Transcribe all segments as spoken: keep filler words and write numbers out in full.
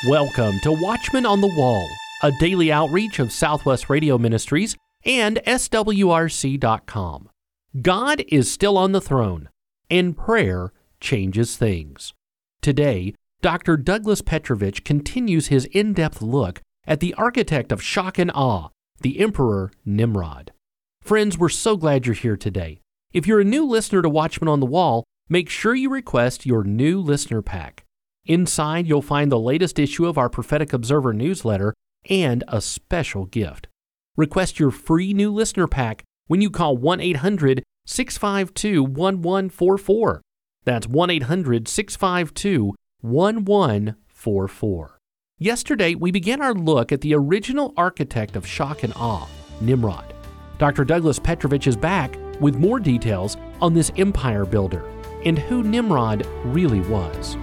Welcome to Watchmen on the Wall, a daily outreach of Southwest Radio Ministries and S W R C dot com. God is still on the throne, and prayer changes things. Today, Doctor Douglas Petrovich continues his in-depth look at the architect of shock and awe, the Emperor Nimrod. Friends, we're so glad you're here today. If you're a new listener to Watchmen on the Wall, make sure you request your new listener pack. Inside, you'll find the latest issue of our Prophetic Observer newsletter and a special gift. Request your free new listener pack when you call one eight hundred, six five two, one one four four. That's one eight hundred, six five two, one one four four. Yesterday, we began our look at the original architect of shock and awe, Nimrod. Doctor Douglas Petrovich is back with more details on this empire builder and who Nimrod really was.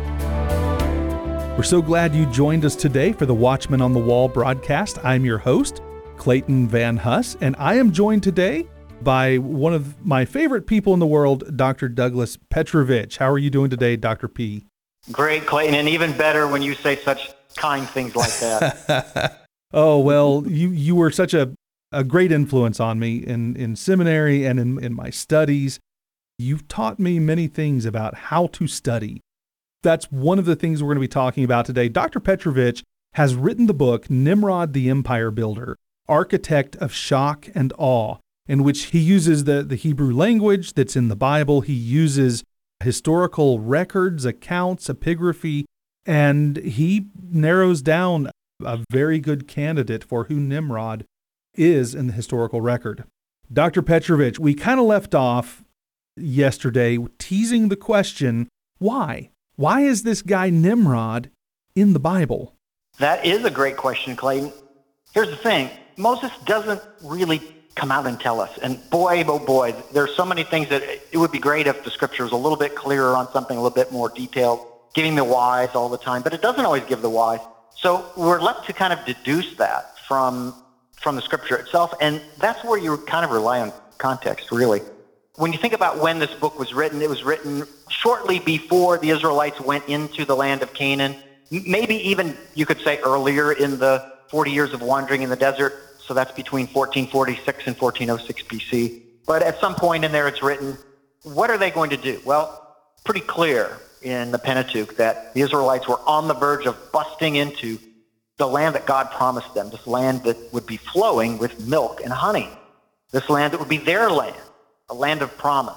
We're so glad you joined us today for the Watchmen on the Wall broadcast. I'm your host, Clayton Van Huss, and I am joined today by one of my favorite people in the world, Doctor Douglas Petrovich. How are you doing today, Doctor P? Great, Clayton, and even better when you say such kind things like that. Oh, well, you, you were such a, a great influence on me in, in seminary and in, in my studies. You've taught me many things about how to study. That's one of the things we're going to be talking about today. Doctor Petrovich has written the book, Nimrod the Empire Builder, Architect of Shock and Awe, in which he uses the, the Hebrew language that's in the Bible. He uses historical records, accounts, epigraphy, and he narrows down a very good candidate for who Nimrod is in the historical record. Doctor Petrovich, we kind of left off yesterday teasing the question, why? Why is this guy Nimrod in the Bible? That is a great question, Clayton. Here's the thing. Moses doesn't really come out and tell us. And boy, oh boy, there's so many things that it would be great if the scripture was a little bit clearer on something, a little bit more detailed, giving the whys all the time. But it doesn't always give the whys. So we're left to kind of deduce that from, from the scripture itself. And that's where you kind of rely on context, really. When you think about when this book was written, it was written shortly before the Israelites went into the land of Canaan. Maybe even, you could say, earlier in the forty years of wandering in the desert. So that's between fourteen forty-six and fourteen oh six B C. But at some point in there, it's written, what are they going to do? Well, pretty clear in the Pentateuch that the Israelites were on the verge of busting into the land that God promised them, this land that would be flowing with milk and honey, this land that would be their land, a land of promise.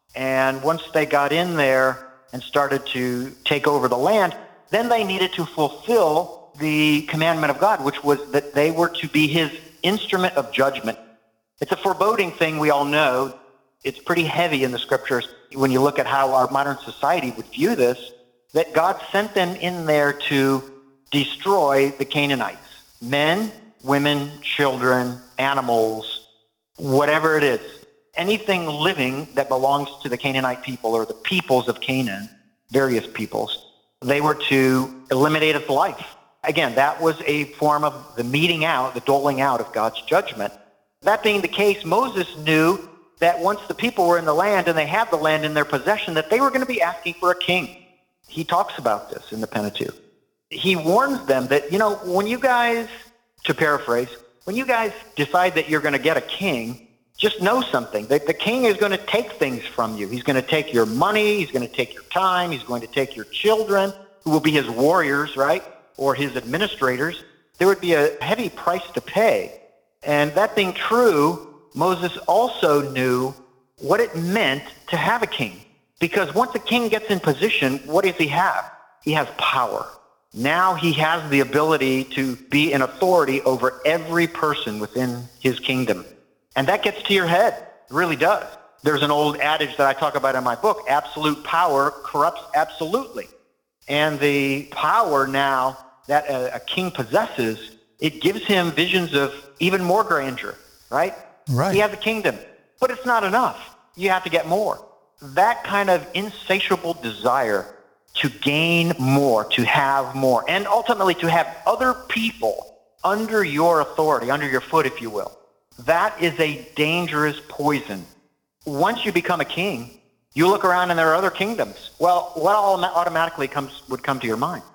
And once they got in there and started to take over the land, then they needed to fulfill the commandment of God, which was that they were to be his instrument of judgment. It's a foreboding thing, we all know. It's pretty heavy in the scriptures when you look at how our modern society would view this, that God sent them in there to destroy the Canaanites. Men, women, children, animals, whatever it is. Anything living that belongs to the Canaanite people or the peoples of Canaan, various peoples, they were to eliminate its life. Again, that was a form of the meting out, the doling out of God's judgment. That being the case, Moses knew that once the people were in the land and they had the land in their possession, that they were going to be asking for a king. He talks about this in the Pentateuch. He warns them that, you know, when you guys, to paraphrase, when you guys decide that you're going to get a king, just know something, that the king is going to take things from you. He's going to take your money, he's going to take your time, he's going to take your children, who will be his warriors, right, or his administrators. There would be a heavy price to pay. And that being true, Moses also knew what it meant to have a king. Because once a king gets in position, what does he have? He has power. Now he has the ability to be an authority over every person within his kingdom. And that gets to your head. It really does. There's an old adage that I talk about in my book, absolute power corrupts absolutely. And the power now that a, a king possesses, it gives him visions of even more grandeur, right? Right. He has a kingdom, but it's not enough. You have to get more. That kind of insatiable desire to gain more, to have more, and ultimately to have other people under your authority, under your foot, if you will. That is a dangerous poison. Once you become a king, you look around and there are other kingdoms. Well, what all automatically comes would come to your mind?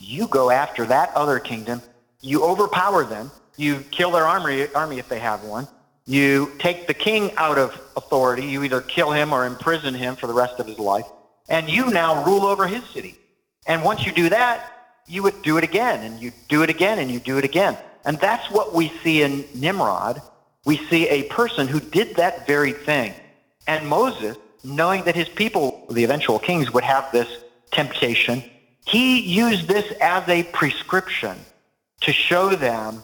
you go after that other kingdom, you overpower them, you kill their army, army if they have one, you take the king out of authority, you either kill him or imprison him for the rest of his life, and you now rule over his city. And once you do that, you would do it again, and you do it again, and you do it again. And that's what we see in Nimrod. We see a person who did that very thing. And Moses, knowing that his people, the eventual kings, would have this temptation, he used this as a prescription to show them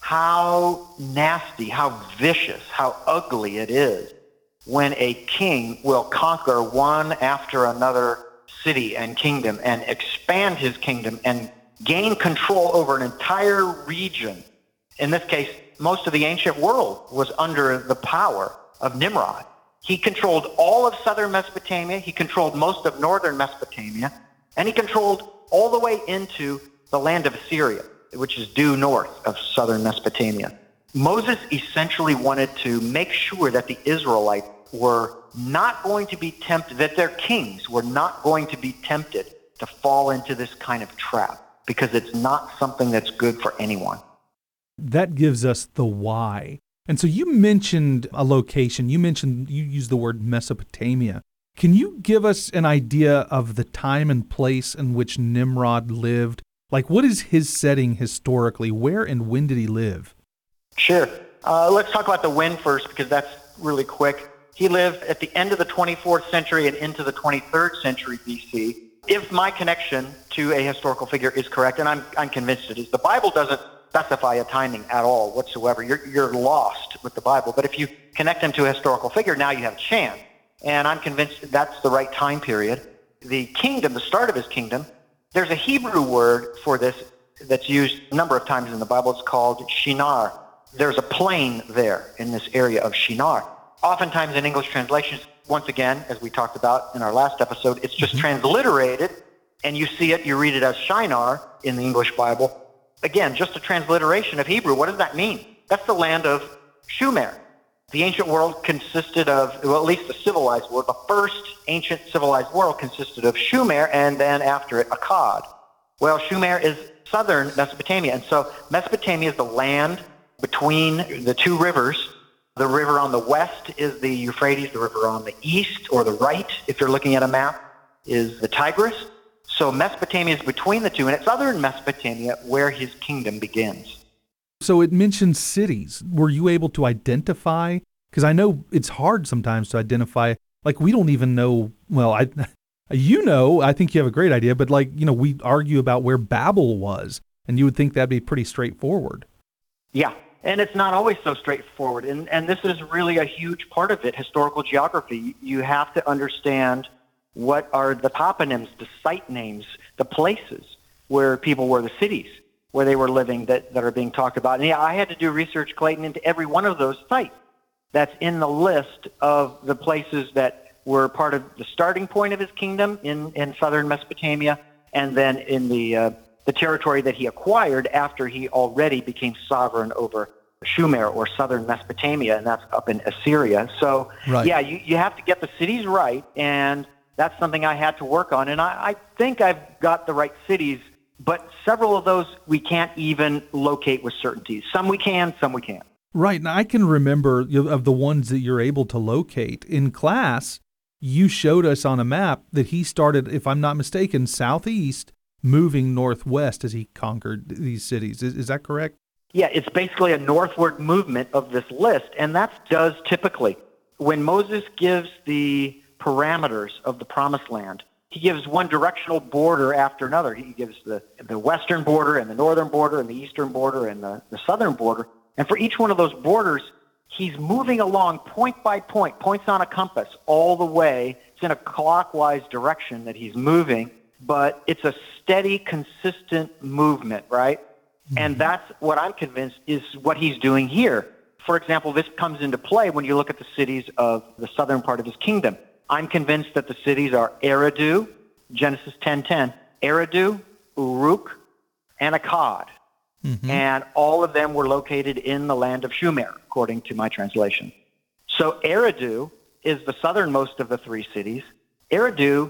how nasty, how vicious, how ugly it is when a king will conquer one after another city and kingdom and expand his kingdom and gain control over an entire region. In this case, most of the ancient world was under the power of Nimrod. He controlled all of southern Mesopotamia, he controlled most of northern Mesopotamia, and he controlled all the way into the land of Assyria, which is due north of southern Mesopotamia. Moses essentially wanted to make sure that the Israelites were not going to be tempted, that their kings were not going to be tempted to fall into this kind of trap, because it's not something that's good for anyone. That gives us the why. And so you mentioned a location. You mentioned, you used the word Mesopotamia. Can you give us an idea of the time and place in which Nimrod lived? Like, what is his setting historically? Where and when did he live? Sure. Uh, let's talk about the when first, because that's really quick. He lived at the end of the twenty-fourth century and into the twenty-third century B C. If my connection to a historical figure is correct, and I'm I'm convinced it is, the Bible doesn't specify a timing at all whatsoever. You're you're lost with the Bible. But if you connect him to a historical figure, now you have a chance. And I'm convinced that's the right time period. The kingdom, the start of his kingdom, there's a Hebrew word for this that's used a number of times in the Bible. It's called Shinar. There's a plain there in this area of Shinar. Oftentimes in English translations, once again, as we talked about in our last episode, it's just mm-hmm. transliterated, and you see it, you read it as Shinar in the English Bible. Again, just a transliteration of Hebrew. What does that mean? That's the land of Shumer. The ancient world consisted of, well, at least the civilized world, the first ancient civilized world consisted of Shumer, and then after it, Akkad. Well, Shumer is southern Mesopotamia, and so Mesopotamia is the land between the two rivers. The river on the west is the Euphrates. The river on the east, or the right, if you're looking at a map, is the Tigris. So Mesopotamia is between the two, and it's southern Mesopotamia where his kingdom begins. So it mentions cities. Were you able to identify? Because I know it's hard sometimes to identify. Like, we don't even know, well, I, you know, I think you have a great idea, but like, you know, we argue about where Babel was, and you would think that'd be pretty straightforward. Yeah. And it's not always so straightforward. And, and this is really a huge part of it, historical geography. You have to understand what are the toponyms, the site names, the places where people were, the cities where they were living that, that are being talked about. And yeah, I had to do research, Clayton, into every one of those sites that's in the list of the places that were part of the starting point of his kingdom in, in southern Mesopotamia, and then in the uh, the territory that he acquired after he already became sovereign over Shumer, or southern Mesopotamia, and that's up in Assyria. So, right. yeah, you, you have to get the cities right, and that's something I had to work on. And I, I think I've got the right cities, but several of those we can't even locate with certainty. Some we can, some we can't. Right, and I can remember, you know, of the ones that you're able to locate. In class, you showed us on a map that he started, if I'm not mistaken, southeast, moving northwest as he conquered these cities. Is, is that correct? Yeah, it's basically a northward movement of this list, and that does typically. When Moses gives the parameters of the Promised Land, he gives one directional border after another. He gives the, the western border and the northern border and the eastern border and the, the southern border. And for each one of those borders, he's moving along point by point, points on a compass all the way. It's in a clockwise direction that he's moving, but it's a steady, consistent movement, right? Mm-hmm. And that's what I'm convinced is what he's doing here. For example, this comes into play when you look at the cities of the southern part of his kingdom. I'm convinced that the cities are Eridu, Genesis ten ten, Eridu, Uruk, and Akkad. Mm-hmm. And all of them were located in the land of Shumer, according to my translation. So Eridu is the southernmost of the three cities. Eridu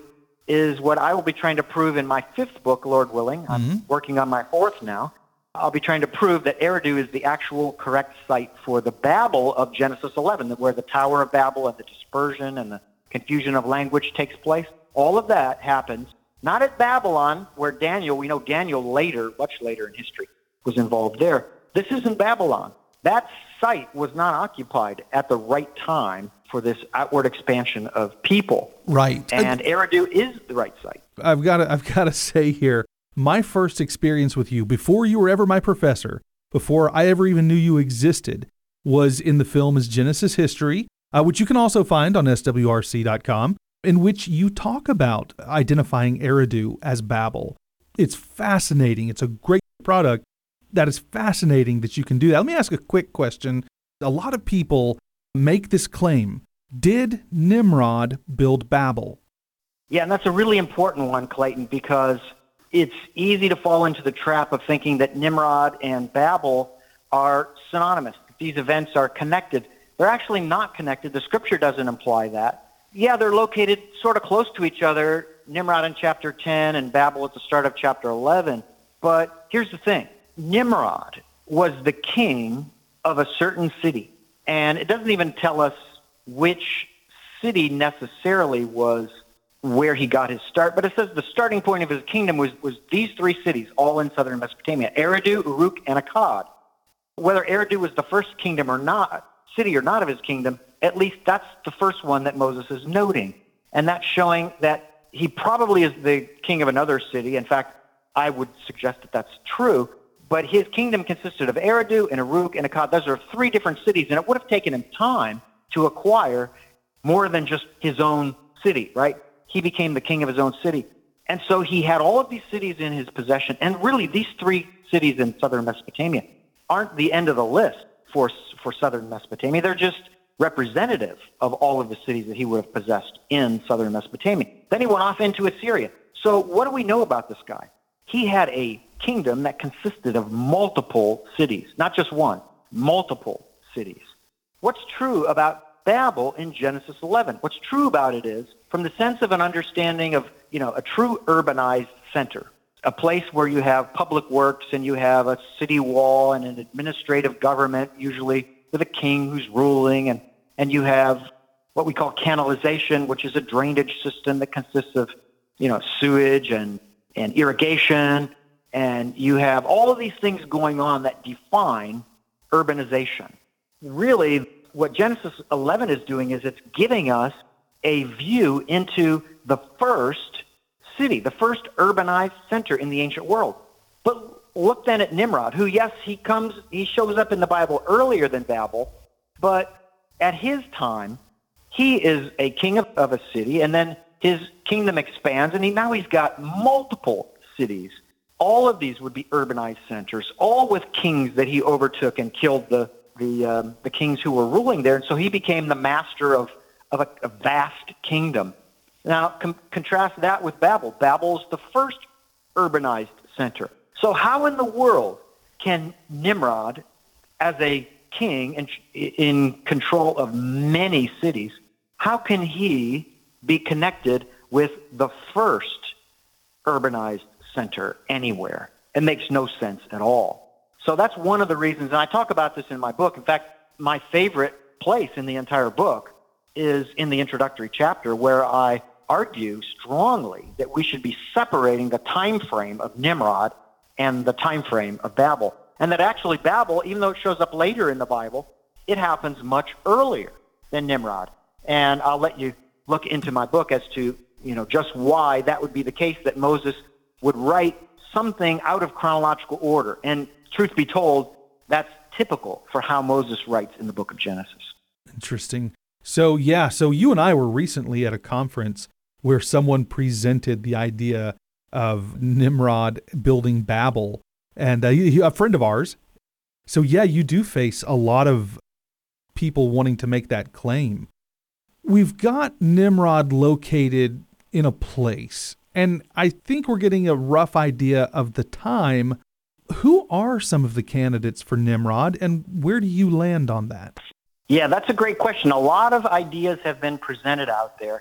is what I will be trying to prove in my fifth book, Lord willing. I'm Mm-hmm. working on my fourth now. I'll be trying to prove that Eridu is the actual correct site for the Babel of Genesis eleven, where the Tower of Babel and the dispersion and the confusion of language takes place. All of that happens not at Babylon, where Daniel, we know Daniel later, much later in history, was involved there. This isn't Babylon. That site was not occupied at the right time for this outward expansion of people. Right. And Eridu is the right site. I've got to, I've got to say here, my first experience with you, before you were ever my professor, before I ever even knew you existed, was in the film is Genesis History, uh, which you can also find on S W R C dot com, in which you talk about identifying Eridu as Babel. It's fascinating. It's a great product. That is fascinating that you can do that. Let me ask a quick question. A lot of people make this claim. Did Nimrod build Babel? Yeah, and that's a really important one, Clayton, because it's easy to fall into the trap of thinking that Nimrod and Babel are synonymous. These events are connected. They're actually not connected. The scripture doesn't imply that. Yeah, they're located sort of close to each other, Nimrod in chapter ten and Babel at the start of chapter eleven. But here's the thing. Nimrod was the king of a certain city. And it doesn't even tell us which city necessarily was where he got his start, but it says the starting point of his kingdom was, was these three cities, all in southern Mesopotamia, Eridu, Uruk, and Akkad. Whether Eridu was the first kingdom or not, city or not of his kingdom, at least that's the first one that Moses is noting. And that's showing that he probably is the king of another city. In fact, I would suggest that that's true. But his kingdom consisted of Eridu and Uruk and Akkad. Those are three different cities, and it would have taken him time to acquire more than just his own city, right? He became the king of his own city. And so he had all of these cities in his possession, and really these three cities in southern Mesopotamia aren't the end of the list for, for southern Mesopotamia. They're just representative of all of the cities that he would have possessed in southern Mesopotamia. Then he went off into Assyria. So what do we know about this guy? He had a kingdom that consisted of multiple cities, not just one, multiple cities. What's true about Babel in Genesis eleven? What's true about it is, from the sense of an understanding of, you know, a true urbanized center, a place where you have public works and you have a city wall and an administrative government, usually with a king who's ruling, and, and you have what we call canalization, which is a drainage system that consists of, you know, sewage and, and irrigation. And you have all of these things going on that define urbanization. Really, what Genesis eleven is doing is it's giving us a view into the first city, the first urbanized center in the ancient world. But look then at Nimrod, who, yes, he comes, he shows up in the Bible earlier than Babel, but at his time, he is a king of, of a city, and then his kingdom expands, and he, now he's got multiple cities. All of these would be urbanized centers, all with kings that he overtook and killed the the, um, the kings who were ruling there. And so he became the master of, of a, a vast kingdom. Now, com- contrast that with Babel. Babel's the first urbanized center. So how in the world can Nimrod, as a king in, in control of many cities, how can he be connected with the first urbanized center anywhere? It makes no sense at all. So that's one of the reasons, and I talk about this in my book. In fact, my favorite place in the entire book is in the introductory chapter, where I argue strongly that we should be separating the time frame of Nimrod and the time frame of Babel. And that actually Babel, even though it shows up later in the Bible, it happens much earlier than Nimrod. And I'll let you look into my book as to, you know, just why that would be the case, that Moses would write something out of chronological order. And truth be told, that's typical for how Moses writes in the book of Genesis. Interesting. So, yeah, so you and I were recently at a conference where someone presented the idea of Nimrod building Babel, and uh, he, a friend of ours. So, yeah, you do face a lot of people wanting to make that claim. We've got Nimrod located in a place, and I think we're getting a rough idea of the time. Who are some of the candidates for Nimrod, and where do you land on that? Yeah, that's a great question. A lot of ideas have been presented out there.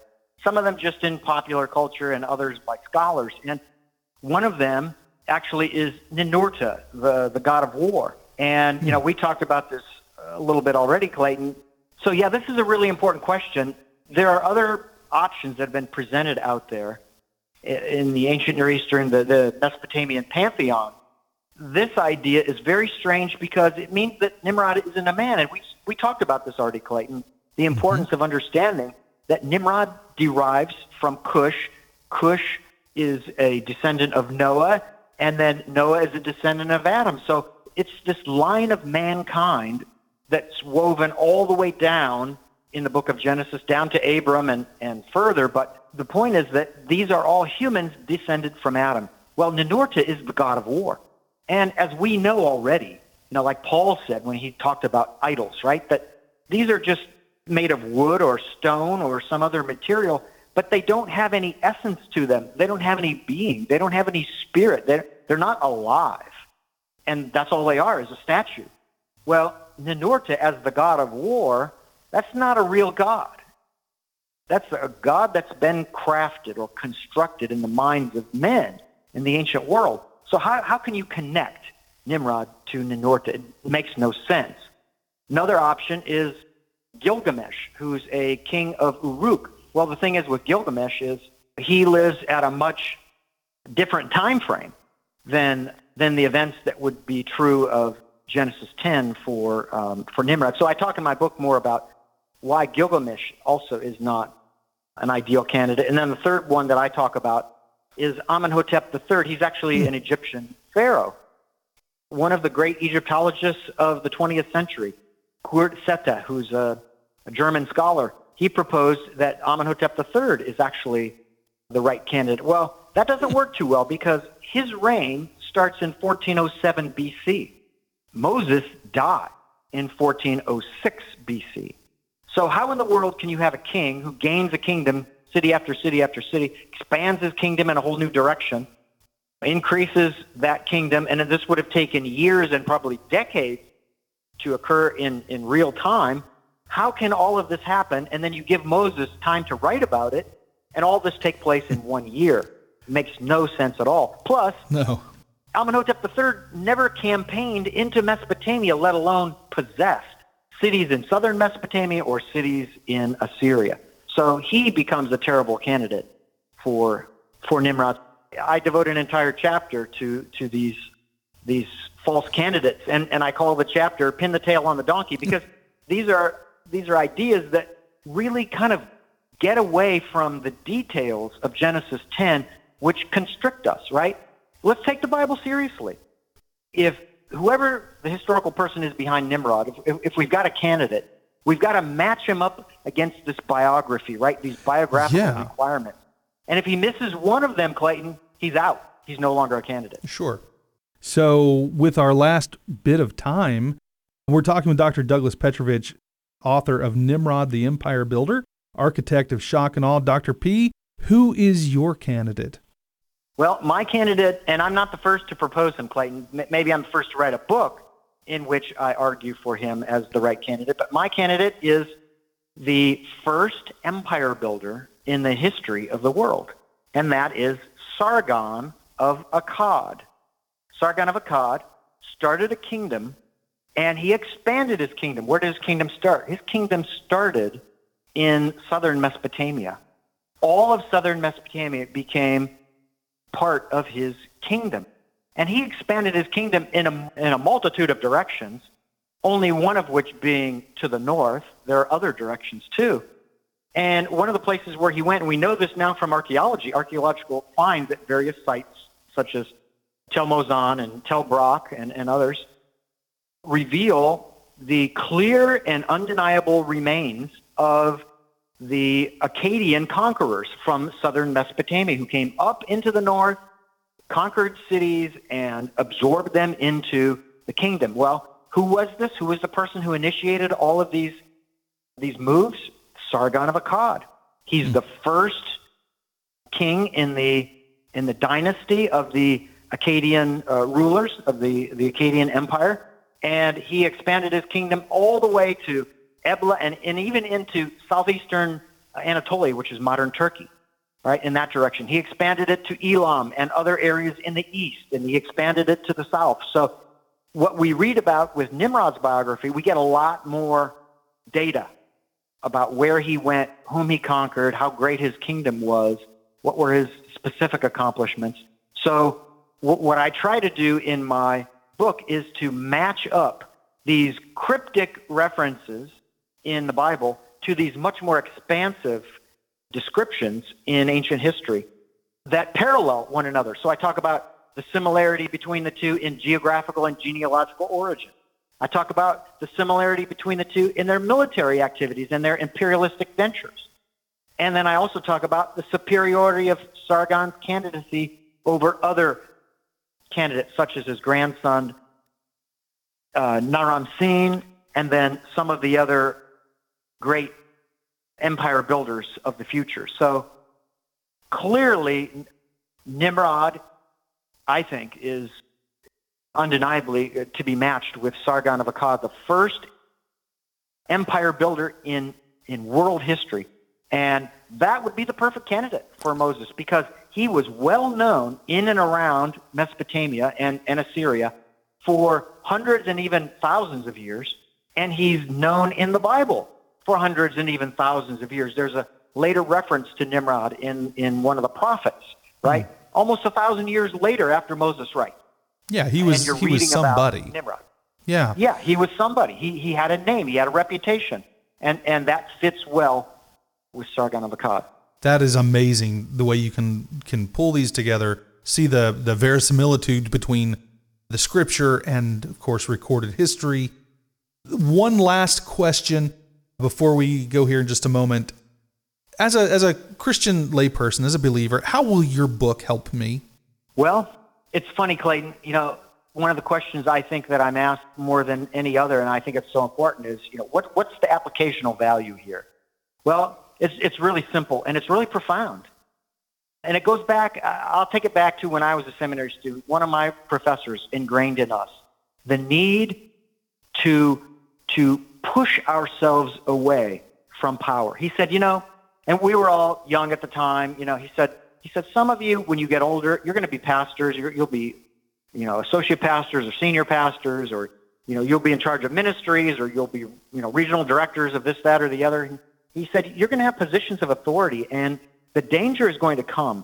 some of them just in popular culture and others by scholars. And one of them actually is Ninurta, the, the god of war. And, you know, we talked about this a little bit already, Clayton. So, yeah, this is a really important question. There are other options that have been presented out there in the ancient Near Eastern, the, the Mesopotamian pantheon. This idea is very strange because it means that Nimrod isn't a man. And we, we talked about this already, Clayton, the importance mm-hmm. of understanding that Nimrod derives from Cush. Cush is a descendant of Noah, and then Noah is a descendant of Adam. So it's this line of mankind that's woven all the way down in the book of Genesis, down to Abram and, and further. But the point is that these are all humans descended from Adam. Well, Ninurta is the god of war. And as we know already, you know, like Paul said when he talked about idols, right, that these are just made of wood or stone or some other material, but they don't have any essence to them. They don't have any being. They don't have any spirit. They're, they're not alive. And that's all they are, is a statue. Well, Ninurta, as the god of war, that's not a real god. That's a god that's been crafted or constructed in the minds of men in the ancient world. So how, how can you connect Nimrod to Ninurta? It makes no sense. Another option is Gilgamesh, who's a king of Uruk. Well, the thing is with Gilgamesh is he lives at a much different time frame than than the events that would be true of Genesis ten for um, for Nimrod. So I talk in my book more about why Gilgamesh also is not an ideal candidate. And then the third one that I talk about is Amenhotep the third. He's actually an Egyptian pharaoh, one of the great Egyptologists of the twentieth century, Kurt Seta, who's a, a German scholar. He proposed that Amenhotep the third is actually the right candidate. Well, that doesn't work too well because his reign starts in fourteen oh seven B C. Moses died in fourteen oh six B C. So how in the world can you have a king who gains a kingdom, city after city after city, expands his kingdom in a whole new direction, increases that kingdom, and this would have taken years and probably decades to occur in, in real time? How can all of this happen, and then you give Moses time to write about it, and all this take place in one year? It makes no sense at all. Plus, no. Amenhotep the third never campaigned into Mesopotamia, let alone possessed cities in southern Mesopotamia or cities in Assyria. So he becomes a terrible candidate for for Nimrod. I devote an entire chapter to to these these false candidates, and, and I call the chapter "Pin the Tail on the Donkey," because these are these are ideas that really kind of get away from the details of Genesis ten, which constrict us, right? Let's take the Bible seriously. If whoever the historical person is behind Nimrod, if, if we've got a candidate, we've got to match him up against this biography, right? These biographical yeah. requirements. And if he misses one of them, Clayton, he's out. He's no longer a candidate. Sure. So with our last bit of time, we're talking with Doctor Douglas Petrovich, author of Nimrod, the Empire Builder, architect of shock and awe. Doctor P., who is your candidate? Well, my candidate, and I'm not the first to propose him, Clayton. Maybe I'm the first to write a book in which I argue for him as the right candidate. But my candidate is the first empire builder in the history of the world, and that is Sargon of Akkad. Sargon of Akkad started a kingdom, and he expanded his kingdom. Where did his kingdom start? His kingdom started in southern Mesopotamia. All of southern Mesopotamia became part of his kingdom. And he expanded his kingdom in a, in a multitude of directions, only one of which being to the north. There are other directions too. And one of the places where he went, and we know this now from archaeology, archaeological finds at various sites, such as Tel Mozan and Tel Brak and, and others, reveal the clear and undeniable remains of the Akkadian conquerors from southern Mesopotamia who came up into the north, conquered cities, and absorbed them into the kingdom. Well, who was this? Who was the person who initiated all of these these moves? Sargon of Akkad. He's mm. the first king in the in the dynasty of the Akkadian uh, rulers of the, the Akkadian Empire, and he expanded his kingdom all the way to Ebla and, and even into southeastern Anatolia, which is modern Turkey, right, in that direction. He expanded it to Elam and other areas in the east, and he expanded it to the south. So what we read about with Nimrod's biography, we get a lot more data about where he went, whom he conquered, how great his kingdom was, what were his specific accomplishments. So w- what I try to do in my book is to match up these cryptic references in the Bible to these much more expansive descriptions in ancient history that parallel one another. So I talk about the similarity between the two in geographical and genealogical origin. I talk about the similarity between the two in their military activities and their imperialistic ventures. And then I also talk about the superiority of Sargon's candidacy over other candidates, such as his grandson, uh, Naram-Sin, and then some of the other great empire builders of the future. So clearly, Nimrod, I think, is undeniably to be matched with Sargon of Akkad, the first empire builder in, in world history. And that would be the perfect candidate for Moses because he was well known in and around Mesopotamia and, and Assyria for hundreds and even thousands of years. And he's known in the Bible for hundreds and even thousands of years. There's a later reference to Nimrod in, in one of the prophets, right? Mm. Almost a thousand years later after Moses writes. Yeah, he was he was somebody. Nimrod. Yeah. Yeah, he was somebody. He he had a name, he had a reputation. And and that fits well with Sargon of Akkad. That is amazing the way you can can pull these together, see the the verisimilitude between the scripture and of course recorded history. One last question before we go here in just a moment. As a as a Christian layperson, as a believer, how will your book help me? Well, it's funny, Clayton. You know, one of the questions I think that I'm asked more than any other, and I think it's so important, is, you know, what what's the applicational value here? Well, it's it's really simple, and it's really profound. And it goes back, I'll take it back to when I was a seminary student. One of my professors ingrained in us the need to, to push ourselves away from power. He said, you know, and we were all young at the time, you know, he said, He said, some of you, when you get older, you're going to be pastors. You're, you'll be, you know, associate pastors or senior pastors, or, you know, you'll be in charge of ministries, or you'll be, you know, regional directors of this, that, or the other. He said, you're going to have positions of authority, and the danger is going to come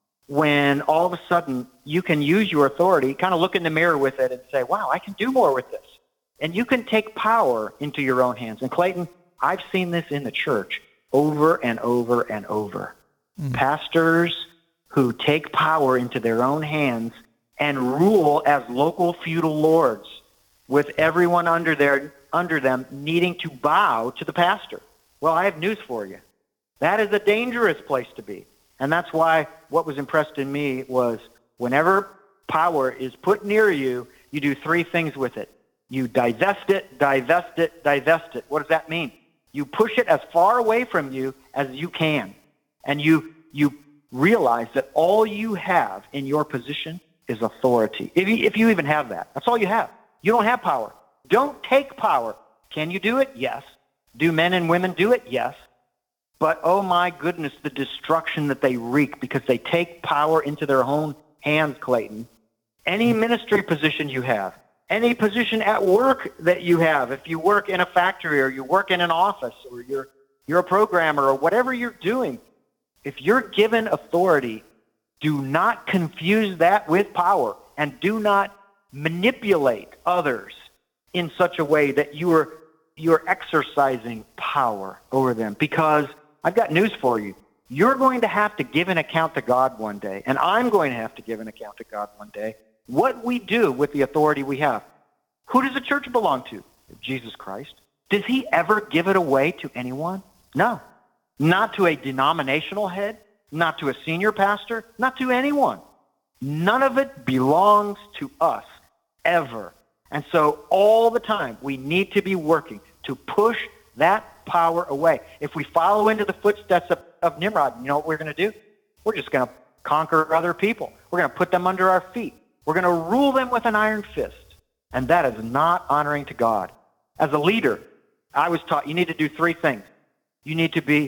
when all of a sudden you can use your authority, kind of look in the mirror with it and say, wow, I can do more with this. And you can take power into your own hands. And Clayton, I've seen this in the church over and over and over. Mm. Pastors who take power into their own hands and rule as local feudal lords, with everyone under their under them needing to bow to the pastor. Well, I have news for you. That is a dangerous place to be. And that's why what was impressed in me was whenever power is put near you, you do three things with it. You divest it, divest it, divest it. What does that mean? You push it as far away from you as you can. And you you realize that all you have in your position is authority. If you, if you even have that, that's all you have. You don't have power. Don't take power. Can you do it? Yes. Do men and women do it? Yes. But oh my goodness, the destruction that they wreak because they take power into their own hands, Clayton. Any ministry position you have, any position at work that you have, if you work in a factory or you work in an office or you're you're a programmer or whatever you're doing, if you're given authority, do not confuse that with power, and do not manipulate others in such a way that you are you're exercising power over them. Because I've got news for you. You're going to have to give an account to God one day, and I'm going to have to give an account to God one day. What we do with the authority we have. Who does the church belong to? Jesus Christ. Does he ever give it away to anyone? No. Not to a denominational head, not to a senior pastor, not to anyone. None of it belongs to us, ever. And so all the time, we need to be working to push that power away. If we follow into the footsteps of, of Nimrod, you know what we're going to do? We're just going to conquer other people. We're going to put them under our feet. We're going to rule them with an iron fist. And that is not honoring to God. As a leader, I was taught you need to do three things. You need to be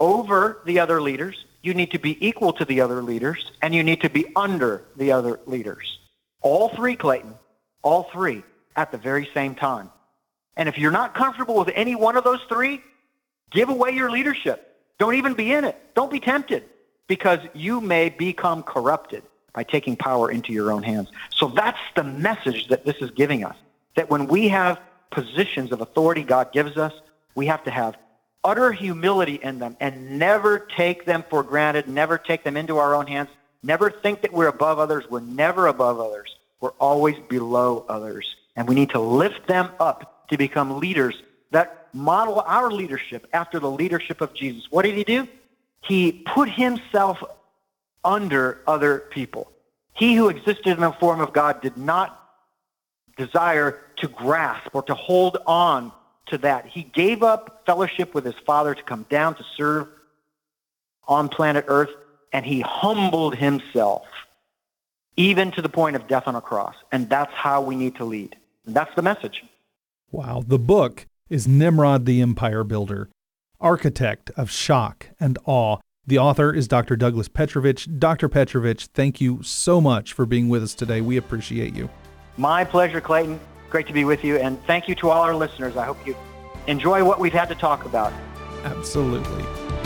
over the other leaders, you need to be equal to the other leaders, and you need to be under the other leaders. All three, Clayton, all three at the very same time. And if you're not comfortable with any one of those three, give away your leadership. Don't even be in it. Don't be tempted, because you may become corrupted by taking power into your own hands. So that's the message that this is giving us, that when we have positions of authority God gives us, we have to have utter humility in them and never take them for granted, never take them into our own hands, never think that we're above others. We're never above others. We're always below others. And we need to lift them up to become leaders that model our leadership after the leadership of Jesus. What did he do? He put himself under other people. He who existed in the form of God did not desire to grasp or to hold on to that. He gave up fellowship with his Father to come down to serve on planet Earth, and he humbled himself even to the point of death on a cross. And that's how we need to lead. And that's the message. Wow. The book is Nimrod the Empire Builder, Architect of Shock and Awe. The author is Doctor Douglas Petrovich. Doctor Petrovich, thank you so much for being with us today. We appreciate you. My pleasure, Clayton. Great to be with you. And thank you to all our listeners. I hope you enjoy what we've had to talk about. Absolutely.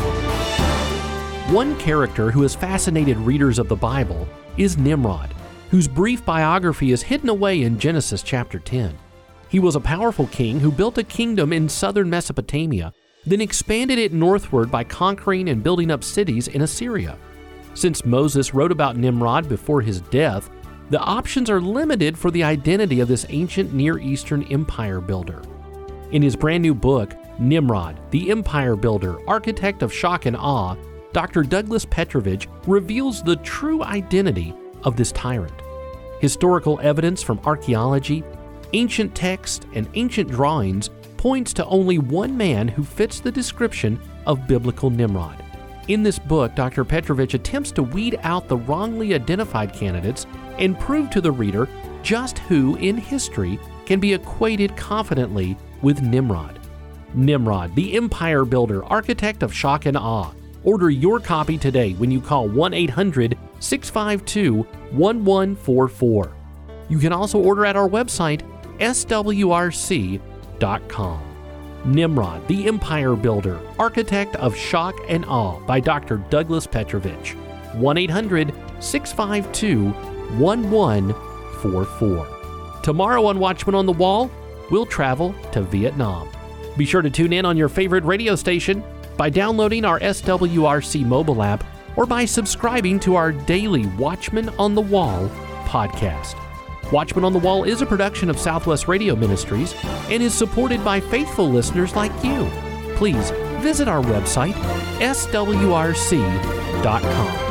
One character who has fascinated readers of the Bible is Nimrod, whose brief biography is hidden away in Genesis chapter ten. He was a powerful king who built a kingdom in southern Mesopotamia, then expanded it northward by conquering and building up cities in Assyria. Since Moses wrote about Nimrod before his death, the options are limited for the identity of this ancient Near Eastern empire builder. In his brand new book, Nimrod, the Empire Builder, Architect of Shock and Awe, Doctor Douglas Petrovich reveals the true identity of this tyrant. Historical evidence from archaeology, ancient text, and ancient drawings points to only one man who fits the description of biblical Nimrod. In this book, Doctor Petrovich attempts to weed out the wrongly identified candidates and prove to the reader just who in history can be equated confidently with Nimrod. Nimrod, the Empire Builder, Architect of Shock and Awe. Order your copy today when you call one eight hundred, six five two, one one four four. You can also order at our website, S W R C dot com. Nimrod, the Empire Builder, Architect of Shock and Awe by Doctor Douglas Petrovich. one eight hundred, six five two, one one four four. Tomorrow on Watchman on the Wall, we'll travel to Vietnam. Be sure to tune in on your favorite radio station by downloading our S W R C mobile app or by subscribing to our daily Watchman on the Wall podcast. Watchman on the Wall is a production of Southwest Radio Ministries and is supported by faithful listeners like you. Please visit our website, S W R C dot com.